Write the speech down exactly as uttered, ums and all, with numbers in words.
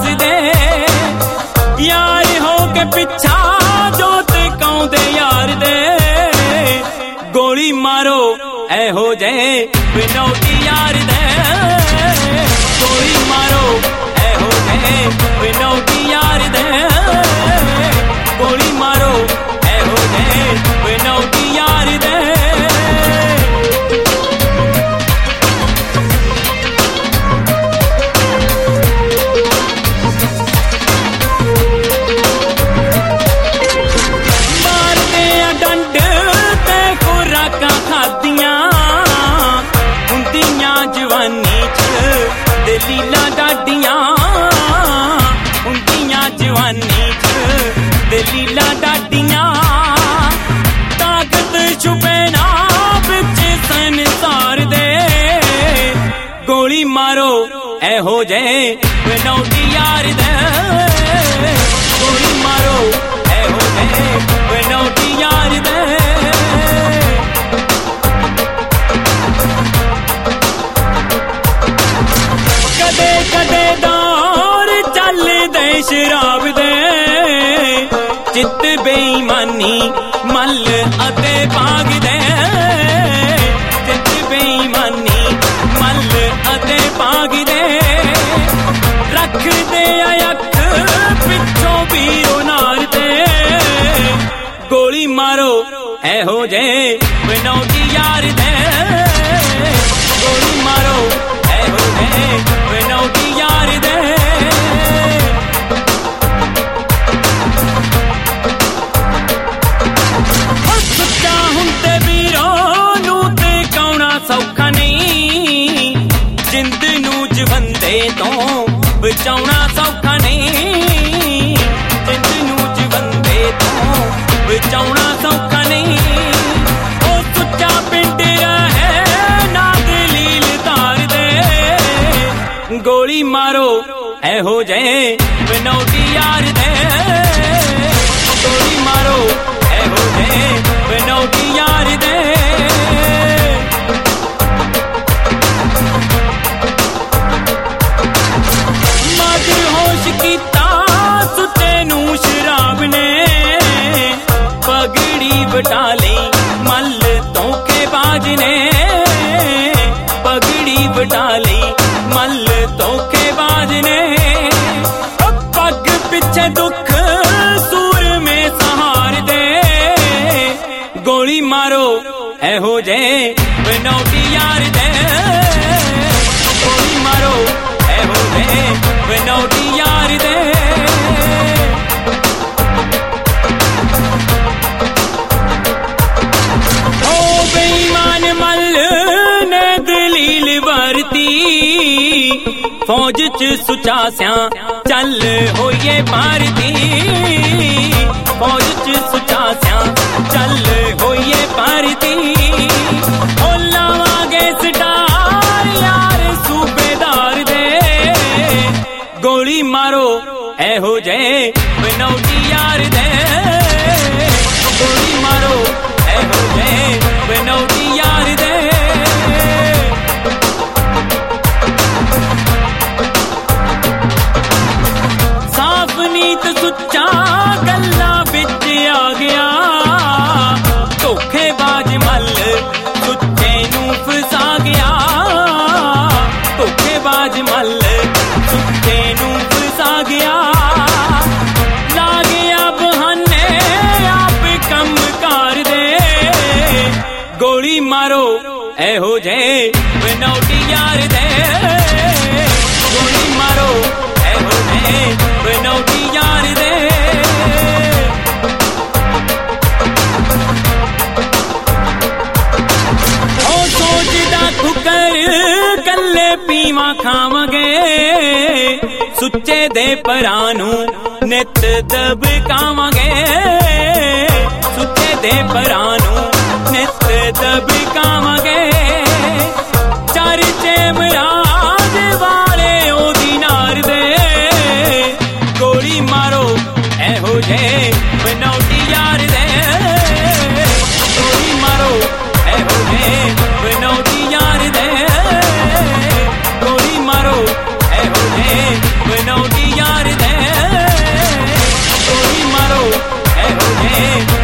दे यार हो के पिछा जोत काउंदे यार दे गोली मारो ऐहो जे बिनौटी यार दे गोली मारो ऐहो जे बिनौटी यार दे गोली मारो ऐहो जे बिनौटी यार दे दलीला डाडियां उंदियां जवानी च दलीला डाडियां ताकत छुपे ना बिच संसार दे गोली मारो ऐहो जे बिनौटी यार दे गोली मारो ऐहो जे बिनौटी यार दे कदे दौर चल दे शराब दे चित बेईमानी मल अते भाग दे चित बेईमानी मल अते भाग दे रख दे अख पिछों बीरो नार दे गोली मारो ऐहो जे बिनौटी यार दे गोली मारो ऐहो जे बिनौटी यार दे सच्चा हुंदे वीरों नू ते कौना सौखा नहीं जिंद नू जवंदे तो बचाउना सौखा नहीं जिंद नू जवंदे तो बचाउना सौखा नहीं ओ सुच्चा पिंड रहे ना दलील तार दे गोली मारो ऐहो जे बिनौटी यार दे गोली मारो ऐहो जे बिनौटी यार दे मद होश कीता सुते नू शराब ने पगड़ी बटा ली मल धोखेबाज ने पगड़ी बटा ली मल धोखेबाज ने पग पिछे दुख सूर में सहार दे गोली मारो ऐहो जे बिनौटी यार दे गोली मारो ऐहो जे बिनौटी यार दे ओ बेईमान मल ने दलील वरती फौज च सुचास्या चल होइए भारती फौज च सुचास्या चल होइए भारती ओ लावांगे स्टार यार सूबेदार दे गोली मारो ऐहो जे बिनौटी यार दे गोली मारो ऐहो जे बिनौटी यार दे सुच्चा गल्ला बिच आ गया धोखेबाज मल सुच्चे नू फसा गया धोखेबाज मल सुच्चे नू फसा गया ला गया बहाने आप कम कार दे गोली मारो ऐहो जे बिनौटी यार दे गोली मारो ऐहो जे बिनौटी यार दे ओ सोचदा ठुकर गल्ले पीवा खावांगे सुच्चे दे परानू नित दबकावांगे सुच्चे दे परानू नित दबकावांगे चर्चे मराज वाले ओ दीनार दे गोली मारो ऐहो जे बिनौटी यार दे गोली मारो ऐहो जे बिनौटी यार दे गोली मारो ऐहो जे बिनौटी यार ਵੇ